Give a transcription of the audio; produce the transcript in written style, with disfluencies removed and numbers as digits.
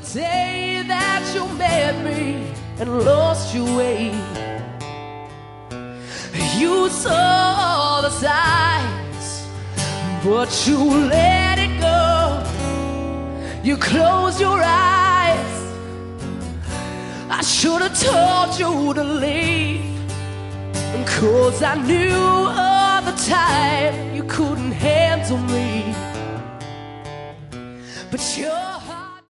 day that you met me and lost your way. You saw the signs, but you let it go. You closed your eyes. I should have told you to leave, 'cause I knew all the time you couldn't handle me. But you're